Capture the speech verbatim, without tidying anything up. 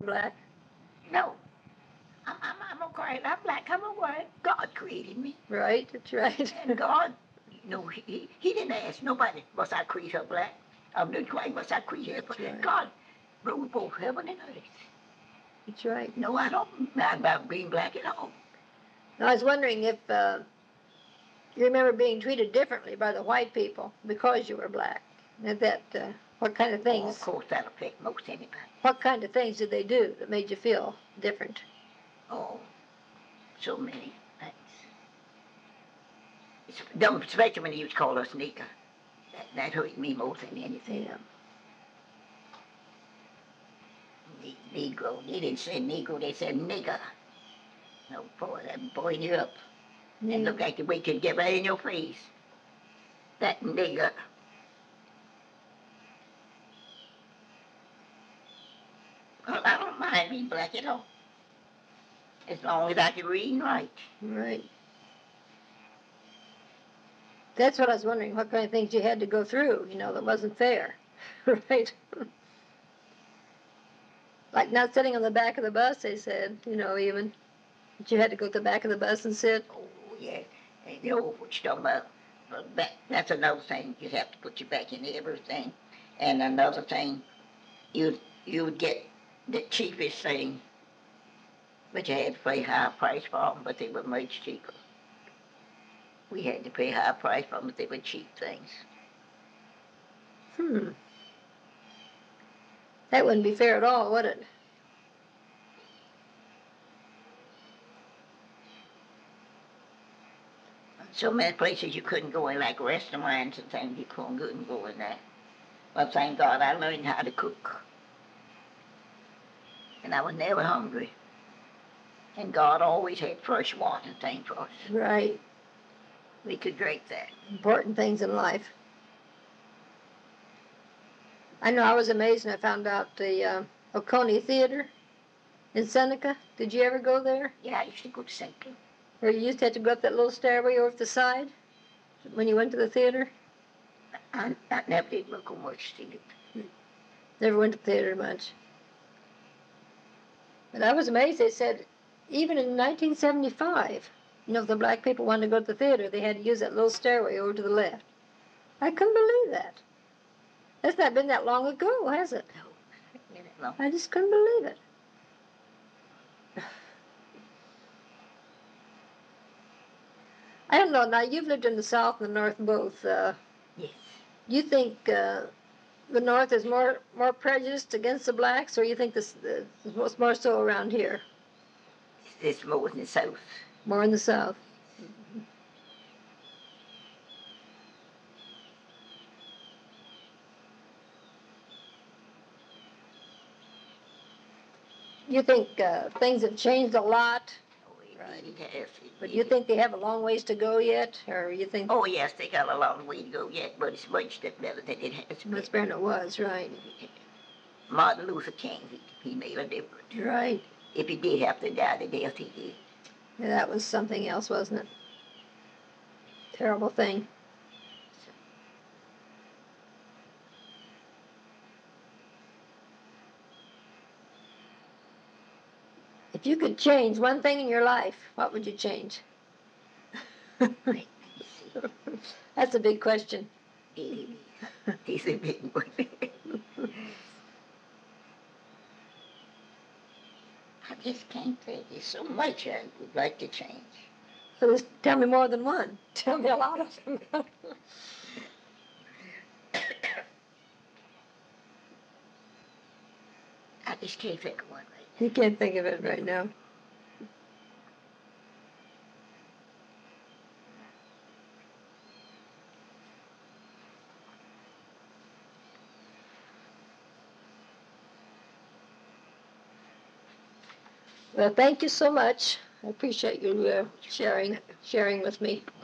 black? No. I'm, I'm, I'm a cry. I'm black. I'm a white. God created me. Right, that's right. And God, you know, he, he didn't ask nobody, must I create her black? I'm not white, must I create her black? Right. God ruled both heaven and earth. That's right. No, I don't mind about being black at all. Now, I was wondering if uh, you remember being treated differently by the white people because you were black. Is that uh, what kind of things? Oh, of course, that affects most anybody. What kind of things did they do that made you feel different? Oh, so many things. It's dumb, especially when you call us nigger. That, that hurt me more than anything. Yeah. Ne- Negro. They didn't say Negro, they said nigger. No, boy, that boy you up. Yeah. And look like the way could get right in your face. That nigger. Well, I don't mind being black at all. As long as I can read and write. Right. That's what I was wondering, what kind of things you had to go through, you know, that wasn't fair. Right? Like not sitting on the back of the bus, they said, you know, even. That you had to go to the back of the bus and sit. Oh, yeah. And you know what you're talking about. But that, that's another thing. You have to put your back in everything. And another thing, you you would get the cheapest thing, but you had to pay high price for them, but they were much cheaper. We had to pay high price for them, but they were cheap things. Hmm. That wouldn't be fair at all, would it? So many places you couldn't go in, like restaurants and things, you couldn't go and go in there. But thank God I learned how to cook. And I was never hungry. And God always had fresh water and things for us. Right. We could drink that. Important things in life. I know I was amazed when I found out the uh, Oconee Theater in Seneca. Did you ever go there? Yeah, I used to go to Seneca. Or you used to have to go up that little stairway over the side when you went to the theater? I, I never did look on much theater. Never went to the theater much. But I was amazed. They said, even in nineteen seventy-five, you know, if the black people wanted to go to the theater, they had to use that little stairway over to the left. I couldn't believe that. That's not been that long ago, has it? No, not been that long. I just couldn't believe it. I don't know. Now, you've lived in the South and the North both. Uh, Yes. you think uh, the North is more more prejudiced against the blacks, or you think this uh, is more so around here? It's more in the South. More in the South. You think uh, things have changed a lot? Oh, it, Right. it has. It, But it, you think they have a long ways to go yet, or you think? Oh, yes, they got a long way to go yet, but it's much better than it has been. Much better than it was, right? Martin Luther King, he, he made a difference. Right. If he did have to die the death he did. Yeah, that was something else, wasn't it? Terrible thing. If you could change one thing in your life, what would you change? That's a big question. It is. He's a big one. I just can't think. There's so much I would like to change. So just tell me more than one. Tell me a lot of them. I just can't think of one right You can't think of it right now. Well, thank you so much. I appreciate you uh, sharing sharing with me.